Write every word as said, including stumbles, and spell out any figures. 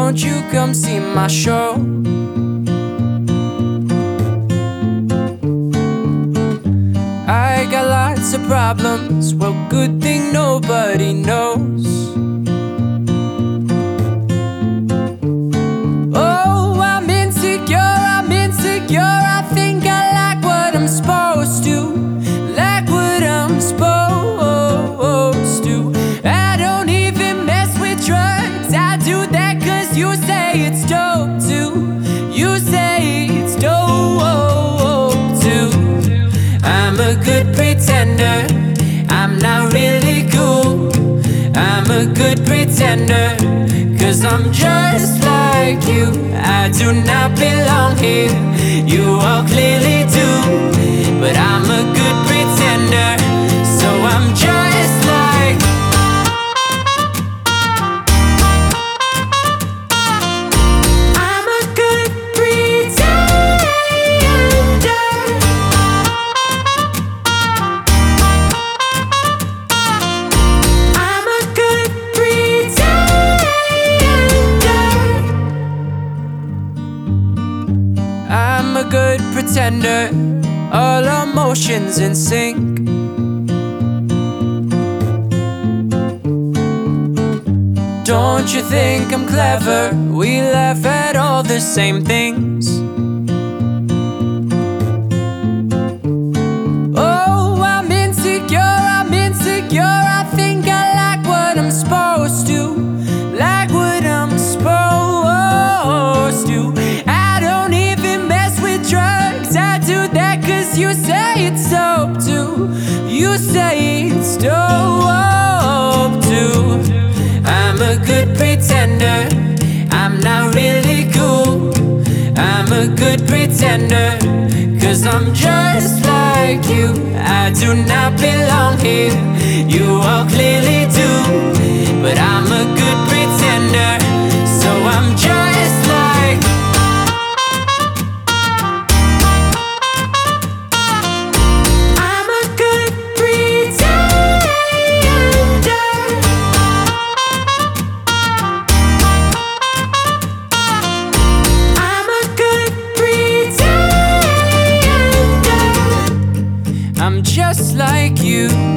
won't you come see my show? I got lots of problems, well, good thing nobody knows. Oh, I'm insecure, I'm insecure, I think I like what I'm supposed to, like what I'm supposed to. I don't even mess with drugs, I do that cause you say it's dope too. You say it's dope too. I'm a good pretender, I'm not really cool. I'm a good pretender, cause I'm just like you. I do not belong here, you all clearly do. But I'm a good pretender, so I'm just like I'm a good pretender. I'm a good pretender. I'm a good pretender, all emotions in sync. Don't you think I'm clever? We laugh at all the same things. Oh, I'm insecure, I'm insecure, I think I like what I'm supposed to, like what I'm supposed to. I don't even mess with drugs, I do that cause you say it's dope too. You say it's dope too. I'm a good pretender, I'm not really cool. I'm a good pretender, cause I'm just like you. I do not belong here, you all clearly do. But I'm a good pretender, so I'm just like I'm a good pretender. I'm a good pretender. I'm just like you.